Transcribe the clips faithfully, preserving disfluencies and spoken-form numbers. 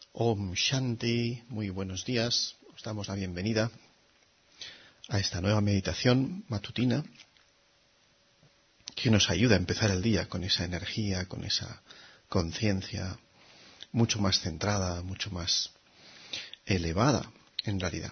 Om Shanti, muy buenos días. Os damos la bienvenida a esta nueva meditación matutina que nos ayuda a empezar el día con esa energía, con esa conciencia mucho más centrada, mucho más elevada en realidad.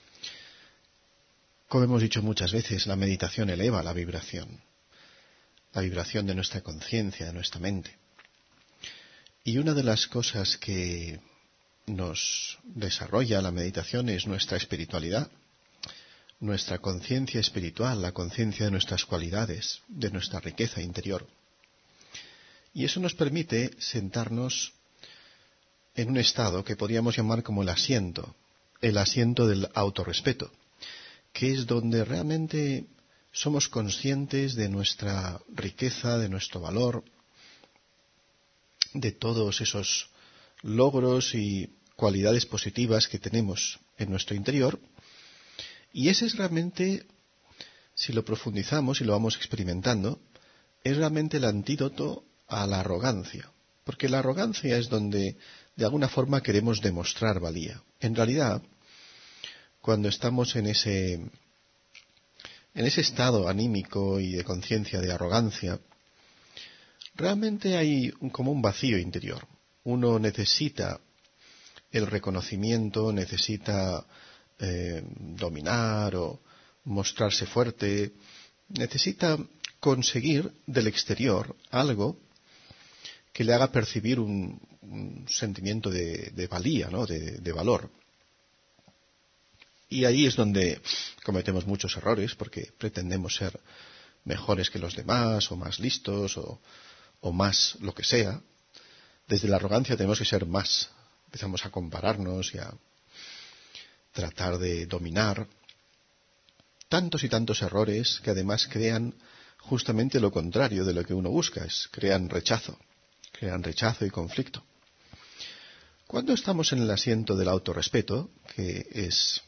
Como hemos dicho muchas veces, la meditación eleva la vibración, la vibración de nuestra conciencia, de nuestra mente. Y una de las cosas que nos desarrolla la meditación es nuestra espiritualidad, nuestra conciencia espiritual, la conciencia de nuestras cualidades, de nuestra riqueza interior. Y eso nos permite sentarnos en un estado que podríamos llamar como el asiento, el asiento del autorrespeto, que es donde realmente somos conscientes de nuestra riqueza, de nuestro valor, de todos esos logros y cualidades positivas que tenemos en nuestro interior. Y ese es realmente, si lo profundizamos y lo vamos experimentando, es realmente el antídoto a la arrogancia. Porque la arrogancia es donde de alguna forma queremos demostrar valía. En realidad, cuando estamos en ese, en ese estado anímico y de conciencia de arrogancia, realmente hay un, como un vacío interior. Uno necesita el reconocimiento, necesita eh, dominar o mostrarse fuerte, necesita conseguir del exterior algo que le haga percibir un, un sentimiento de, de valía, ¿no? de, de valor. Y ahí es donde cometemos muchos errores, porque pretendemos ser mejores que los demás, o más listos, o, o más lo que sea. Desde la arrogancia tenemos que ser más. Empezamos a compararnos y a tratar de dominar. Tantos y tantos errores que además crean justamente lo contrario de lo que uno busca, es crean rechazo, crean rechazo y conflicto. Cuando estamos en el asiento del autorrespeto, que es,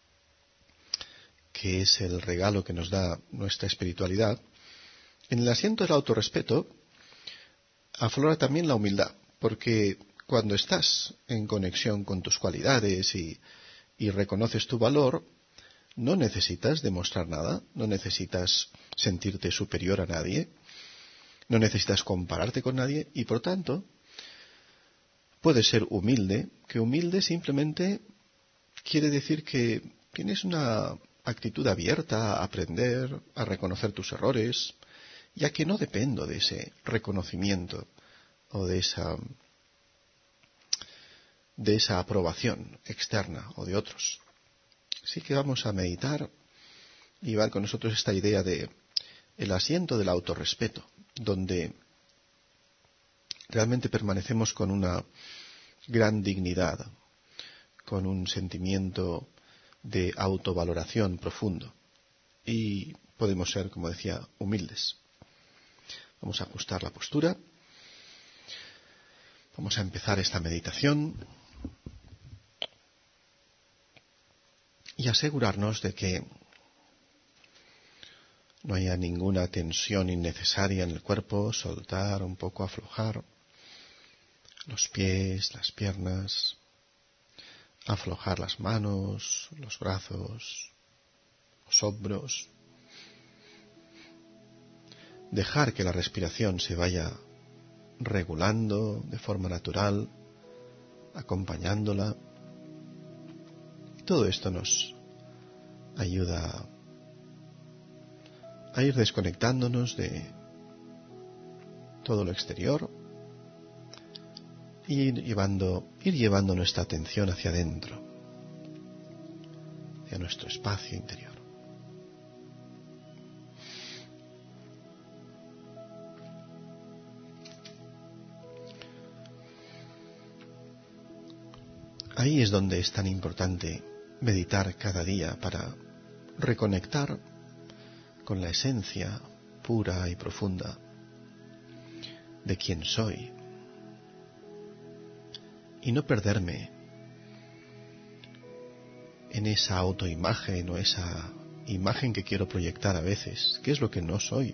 que es el regalo que nos da nuestra espiritualidad, en el asiento del autorrespeto aflora también la humildad, porque cuando estás en conexión con tus cualidades y, y reconoces tu valor, no necesitas demostrar nada, no necesitas sentirte superior a nadie, no necesitas compararte con nadie y por tanto puedes ser humilde, que humilde simplemente quiere decir que tienes una actitud abierta a aprender, a reconocer tus errores, ya que no dependo de ese reconocimiento o de esa de esa aprobación externa o de otros. Así que vamos a meditar y llevar con nosotros esta idea de el asiento del autorrespeto, donde realmente permanecemos con una gran dignidad, con un sentimiento de autovaloración profundo y podemos ser, como decía, humildes. Vamos a ajustar la postura. Vamos a empezar esta meditación y asegurarnos de que no haya ninguna tensión innecesaria en el cuerpo, soltar un poco, aflojar los pies, las piernas, aflojar las manos, los brazos, los hombros, dejar que la respiración se vaya regulando de forma natural, acompañándola. Todo esto nos ayuda a ir desconectándonos de todo lo exterior y ir llevando, ir llevando nuestra atención hacia adentro, hacia nuestro espacio interior. Ahí es donde es tan importante meditar cada día para reconectar con la esencia pura y profunda de quién soy y no perderme en esa autoimagen o esa imagen que quiero proyectar a veces, que es lo que no soy.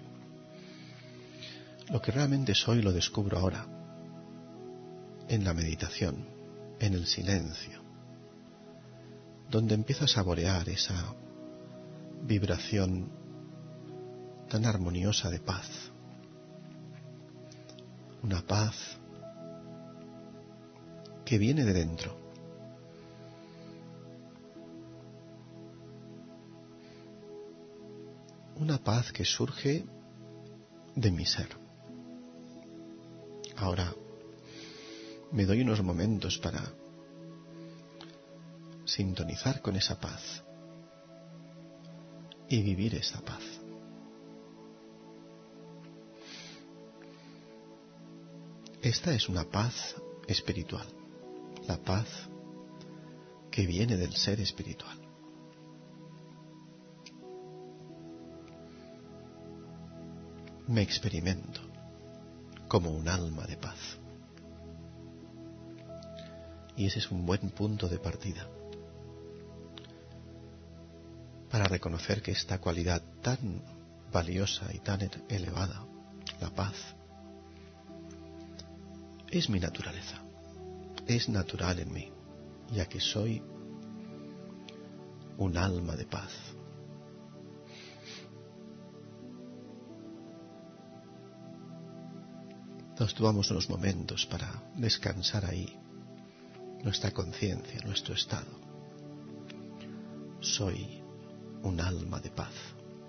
Lo que realmente soy lo descubro ahora, en la meditación, en el silencio, donde empiezo a saborear esa vibración tan armoniosa de paz. Una paz que viene de dentro. Una paz que surge de mi ser. Ahora me doy unos momentos para sintonizar con esa paz y vivir esa paz. Esta es una paz espiritual, la paz que viene del ser espiritual. Me experimento como un alma de paz. Y ese es un buen punto de partida para reconocer que esta cualidad tan valiosa y tan elevada, la paz, es mi naturaleza, es natural en mí, ya que soy un alma de paz. Nos tomamos unos momentos para descansar ahí nuestra conciencia, nuestro estado. Soy un alma de paz.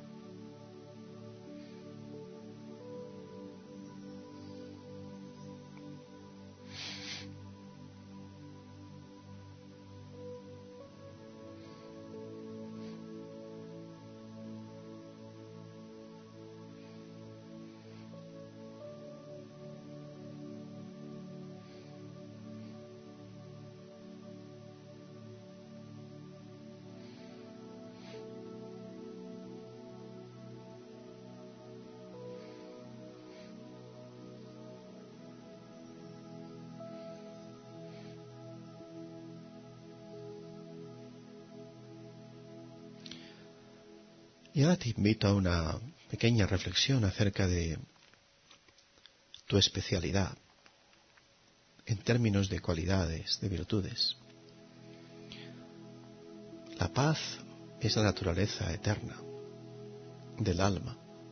Y ahora te invito a una pequeña reflexión acerca de tu especialidad en términos de cualidades, de virtudes. La paz es la naturaleza eterna del alma.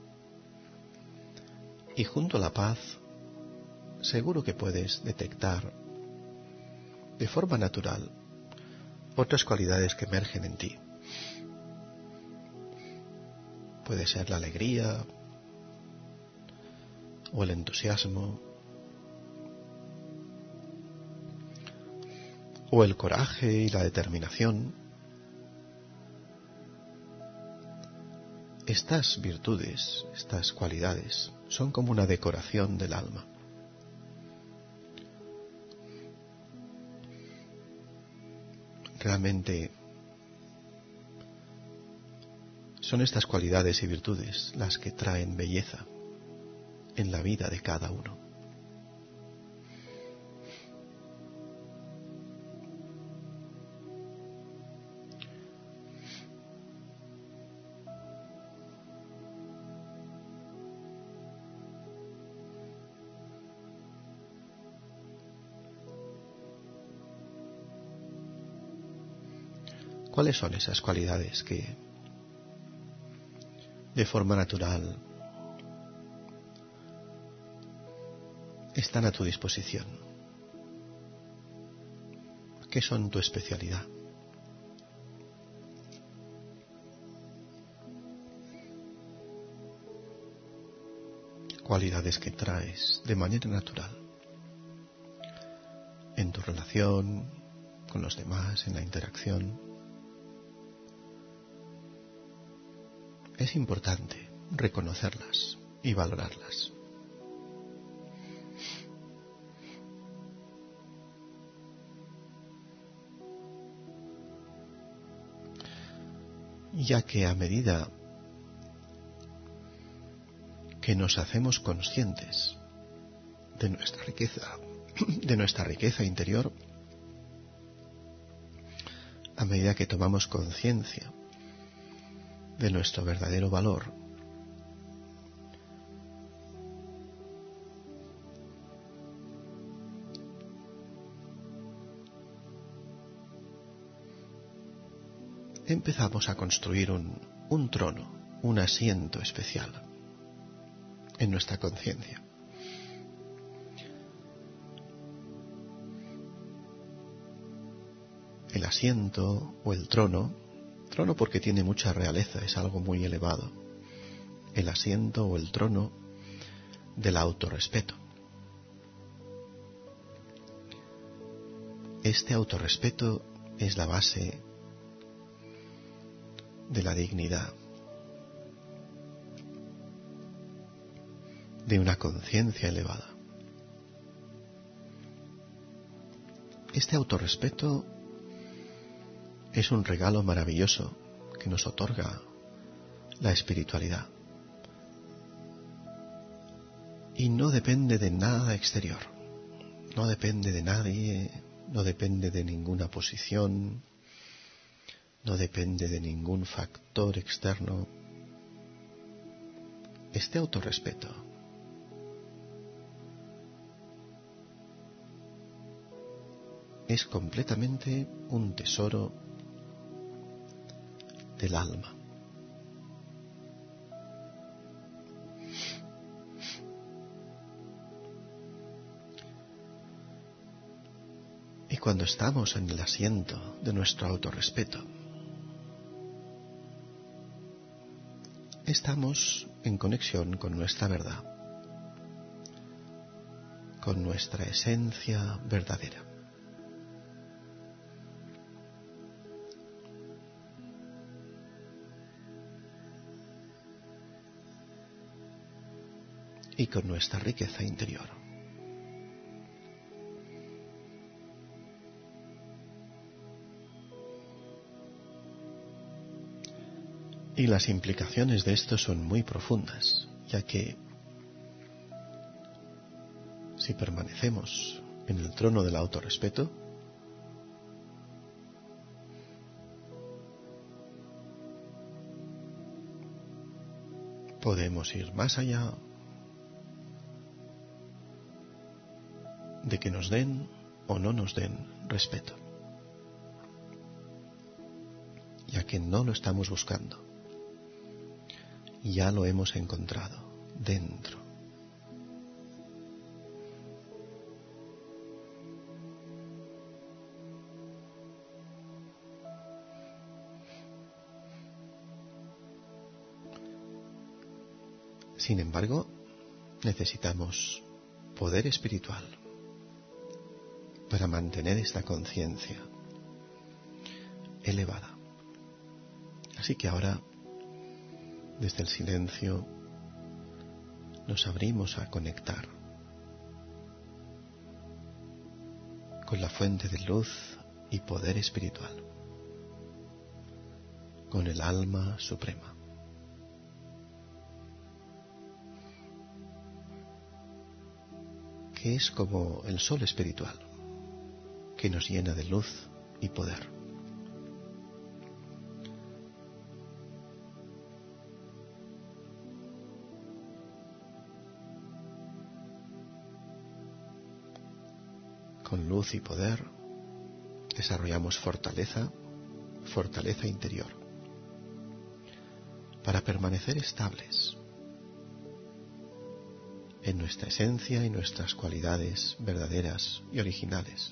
Y junto a la paz, seguro que puedes detectar de forma natural otras cualidades que emergen en ti. Puede ser la alegría o el entusiasmo o el coraje y la determinación. Estas virtudes, estas cualidades, son como una decoración del alma. Realmente son estas cualidades y virtudes las que traen belleza en la vida de cada uno. ¿Cuáles son esas cualidades que de forma natural están a tu disposición? ¿Qué son tu especialidad? Cualidades que traes de manera natural en tu relación con los demás, en la interacción. Es importante reconocerlas y valorarlas. Ya que a medida que nos hacemos conscientes de nuestra riqueza, de nuestra riqueza interior, a medida que tomamos conciencia de nuestro verdadero valor, empezamos a construir un, un trono, un asiento especial en nuestra conciencia. El asiento o el trono, trono porque tiene mucha realeza, es algo muy elevado, el asiento o el trono del autorrespeto. Este autorrespeto es la base de la dignidad, de una conciencia elevada. Este autorrespeto es un regalo maravilloso que nos otorga la espiritualidad. Y no depende de nada exterior, no depende de nadie, no depende de ninguna posición, no depende de ningún factor externo. Este autorrespeto es completamente un tesoro del alma. Y cuando estamos en el asiento de nuestro autorrespeto, estamos en conexión con nuestra verdad, con nuestra esencia verdadera. Y con nuestra riqueza interior. Y las implicaciones de esto son muy profundas, ya que si permanecemos en el trono del autorrespeto, podemos ir más allá de que nos den o no nos den respeto, ya que no lo estamos buscando, ya lo hemos encontrado dentro. Sin embargo, necesitamos poder espiritual para mantener esta conciencia elevada. Así que ahora, desde el silencio, nos abrimos a conectar con la fuente de luz y poder espiritual, con el alma suprema. Que es como el sol espiritual, que nos llena de luz y poder. Con luz y poder desarrollamos fortaleza, fortaleza interior, para permanecer estables en nuestra esencia y nuestras cualidades verdaderas y originales,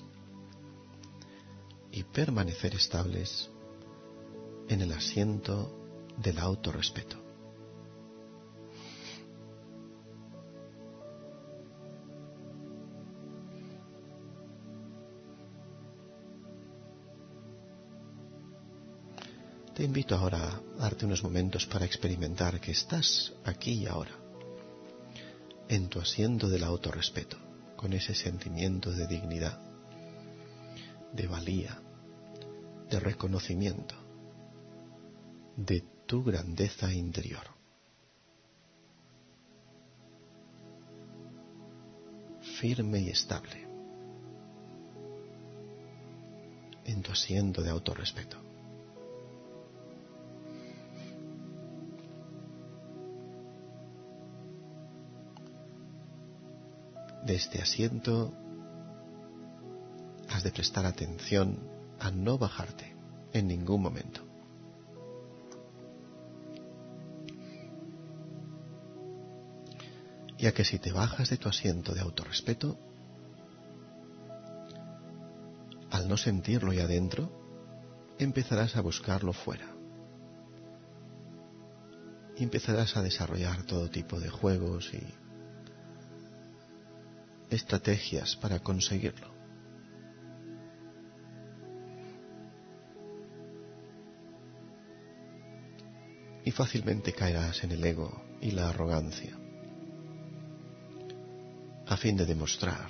y permanecer estables en el asiento del autorrespeto. Te invito ahora a darte unos momentos para experimentar que estás aquí y ahora, en tu asiento del autorrespeto, con ese sentimiento de dignidad, de valía, de reconocimiento de tu grandeza interior. Firme y estable en tu asiento de autorrespeto. De este asiento has de prestar atención a no bajarte en ningún momento. ya que si te bajas de tu asiento de autorrespeto, al no sentirlo ya dentro, empezarás a buscarlo fuera. Y empezarás a desarrollar todo tipo de juegos y estrategias para conseguirlo. Y fácilmente caerás en el ego y la arrogancia, a fin de demostrar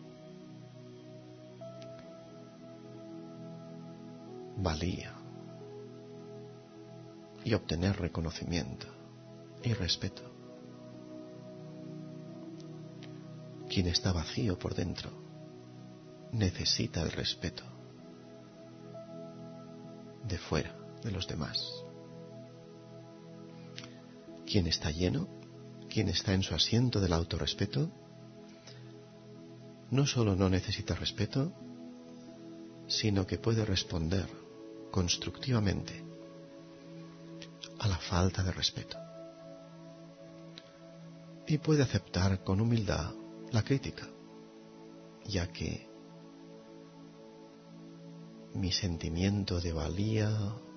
valía y obtener reconocimiento y respeto. Quien está vacío por dentro necesita el respeto de fuera, de los demás. Quien está lleno, quien está en su asiento del autorrespeto, no solo no necesita respeto, sino que puede responder constructivamente a la falta de respeto. Y puede aceptar con humildad la crítica, ya que mi sentimiento de valía,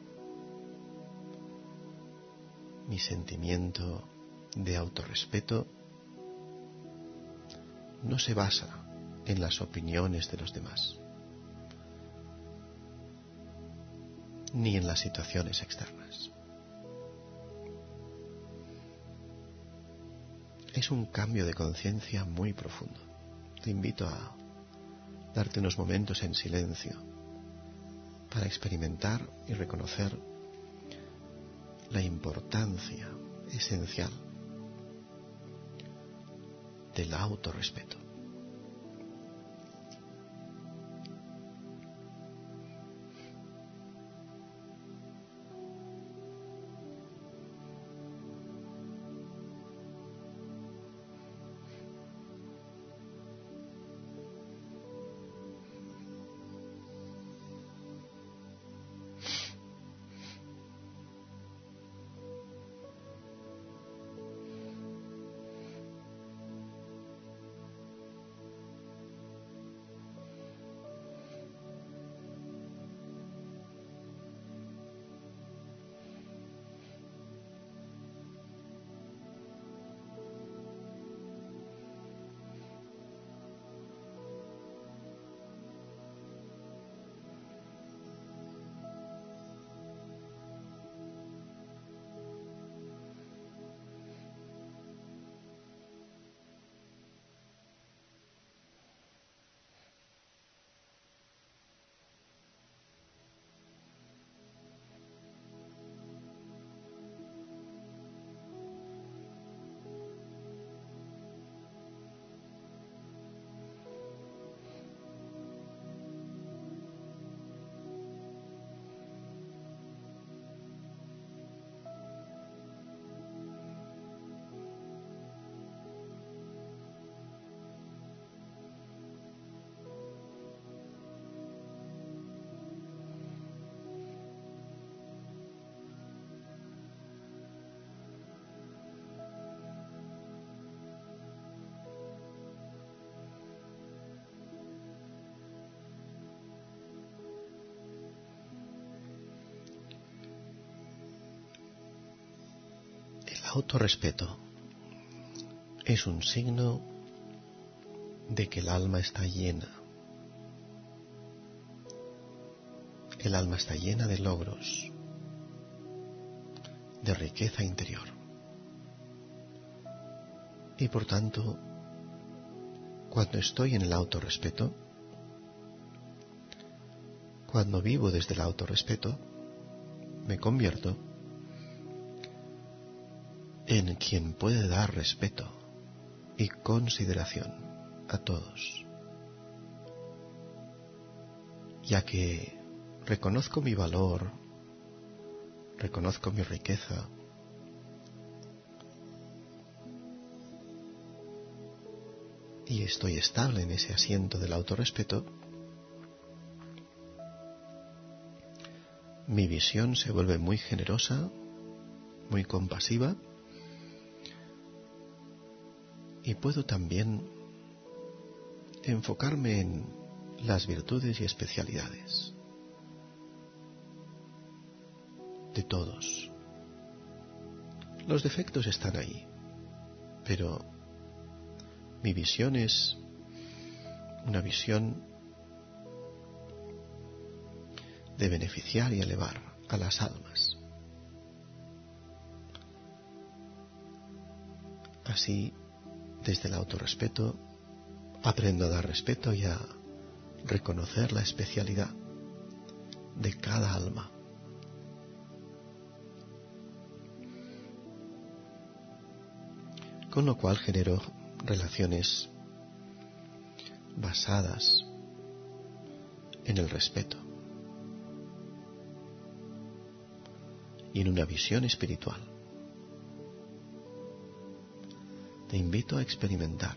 mi sentimiento de autorrespeto no se basa en las opiniones de los demás, ni en las situaciones externas. Es un cambio de conciencia muy profundo. Te invito a darte unos momentos en silencio para experimentar y reconocer la importancia esencial del autorrespeto. El autorrespeto es un signo de que el alma está llena. El alma está llena de logros, de riqueza interior. Y por tanto, cuando estoy en el autorrespeto, cuando vivo desde el autorrespeto, me convierto en quien puede dar respeto y consideración a todos, ya que reconozco mi valor, reconozco mi riqueza, y estoy estable en ese asiento del autorrespeto. Mi visión se vuelve muy generosa, muy compasiva, Y puedo también enfocarme en las virtudes y especialidades de todos. Los defectos están ahí, pero mi visión es una visión de beneficiar y elevar a las almas. Así, desde el autorrespeto, aprendo a dar respeto y a reconocer la especialidad de cada alma. Con lo cual genero relaciones basadas en el respeto y en una visión espiritual. Te invito a experimentar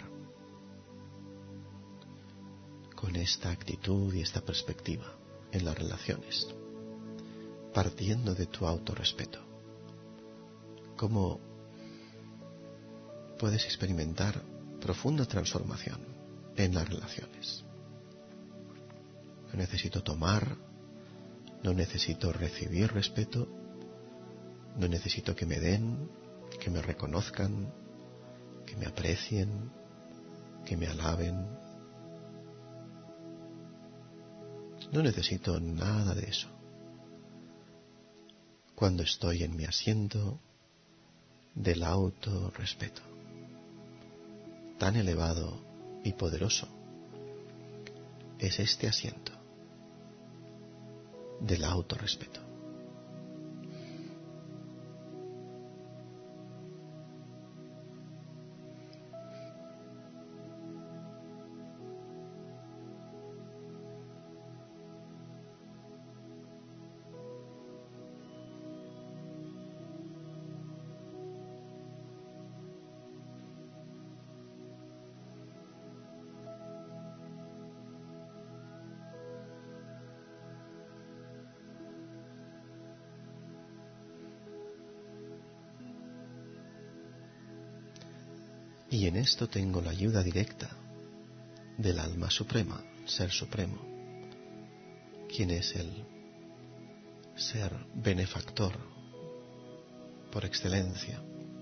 con esta actitud y esta perspectiva en las relaciones, partiendo de tu autorrespeto. Cómo puedes experimentar profunda transformación en las relaciones. No necesito tomar, no necesito recibir respeto, no necesito que me den, que me reconozcan, que me aprecien, que me alaben. No necesito nada de eso. Cuando estoy en mi asiento del autorrespeto, tan elevado y poderoso es este asiento del autorrespeto. Y en esto tengo la ayuda directa del alma suprema, Ser Supremo, quien es el ser benefactor por excelencia.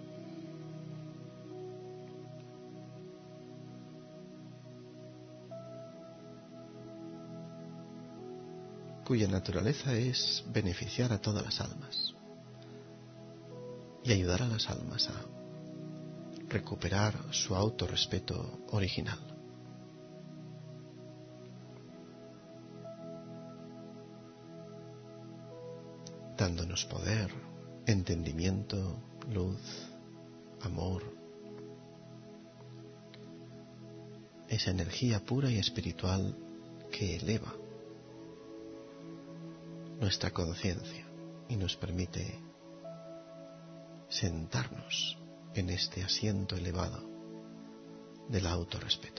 Cuya naturaleza es beneficiar a todas las almas y ayudar a las almas a recuperar su autorrespeto original. Dándonos poder, entendimiento, luz, amor, esa energía pura y espiritual que eleva nuestra conciencia y nos permite sentarnos en este asiento elevado del autorrespeto.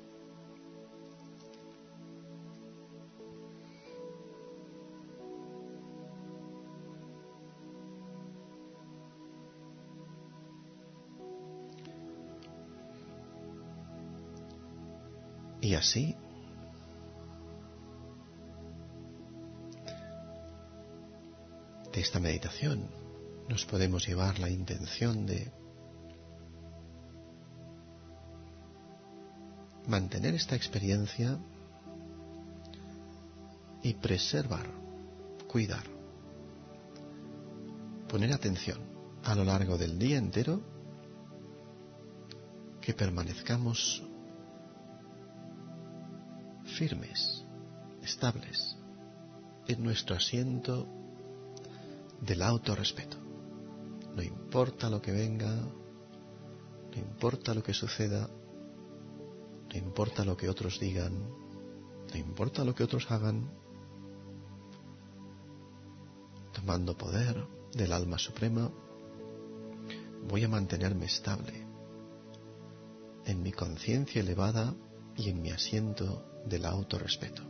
Y así, de esta meditación, nos podemos llevar la intención de mantener esta experiencia y preservar, cuidar, poner atención a lo largo del día entero, que permanezcamos firmes, estables en nuestro asiento del autorrespeto. No importa lo que venga, no importa lo que suceda, no importa lo que otros digan, no importa lo que otros hagan, tomando poder del alma suprema, voy a mantenerme estable en mi conciencia elevada y en mi asiento del autorrespeto,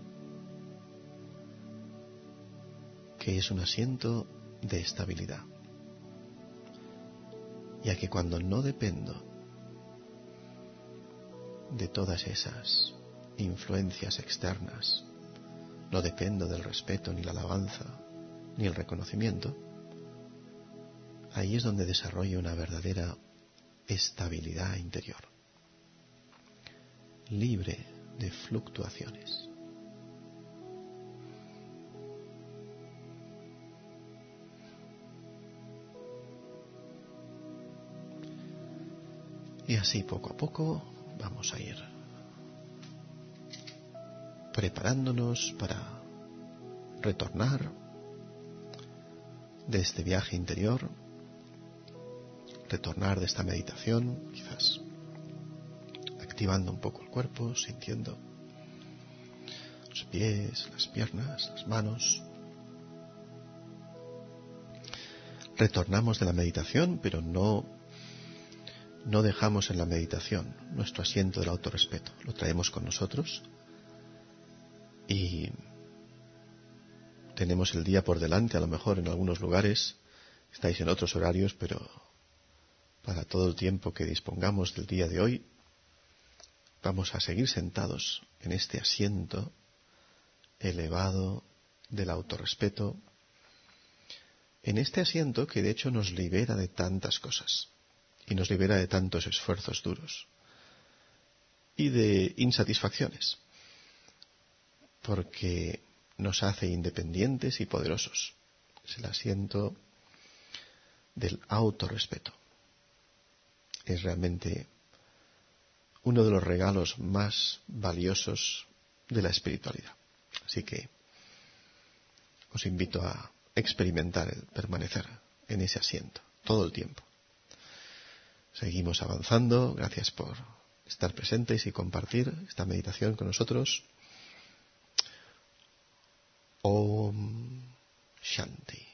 que es un asiento de estabilidad, ya que cuando no dependo de todas esas influencias externas, no dependo del respeto, ni la alabanza, ni el reconocimiento, ahí es donde desarrollo una verdadera estabilidad interior, libre de fluctuaciones. Y así poco a poco vamos a ir preparándonos para retornar de este viaje interior, retornar de esta meditación, quizás activando un poco el cuerpo, sintiendo los pies, las piernas, las manos. Retornamos de la meditación, pero no, no dejamos en la meditación nuestro asiento del autorrespeto. Lo traemos con nosotros y tenemos el día por delante. A lo mejor en algunos lugares estáis en otros horarios, pero para todo el tiempo que dispongamos del día de hoy, vamos a seguir sentados en este asiento elevado del autorrespeto, en este asiento que de hecho nos libera de tantas cosas y nos libera de tantos esfuerzos duros y de insatisfacciones, porque nos hace independientes y poderosos. Es el asiento del autorrespeto. Es realmente uno de los regalos más valiosos de la espiritualidad. Así que os invito a experimentar el permanecer en ese asiento todo el tiempo. Seguimos avanzando. Gracias por estar presentes y compartir esta meditación con nosotros. Om Shanti.